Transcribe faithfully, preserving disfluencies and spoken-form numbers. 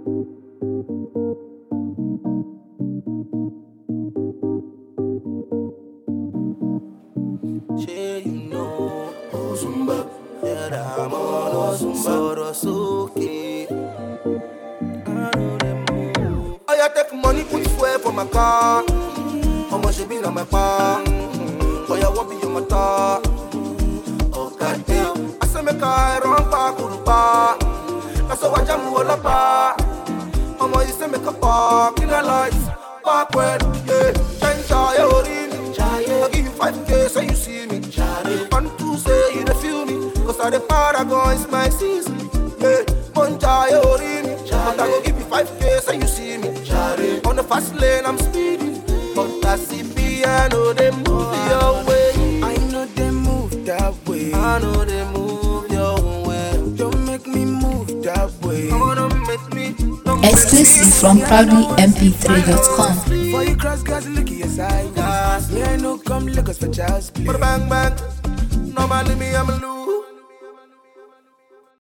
Yeah, you know, oh Zumba, yeah, that I'm on oh Zumba, so okay. I know them move. Oh, you take money, put fuel for my car. How much you been on my car? Oh, you won't be on my car. Oh, God damn. I say, make I run back to the bar. That's how I jam all up. How much you say, make a park in the lights? Backward, yeah. Change your ring. I give you five K so you see me. One, two, say you don't feel me. Cause I the paragon is my season. Yeah, Monja, you ring. But I go give you five K so you see me. On the fast lane, I'm speeding. But I see piano, they move your way. I know they move that way. I know they move your way. Don't make me move that way. I wanna make me. Exclusive from proudly m p three dot com. For you cross guys, look at your side. Me I know come look us for child's play. Bang bang. Normally me, I'm a loser.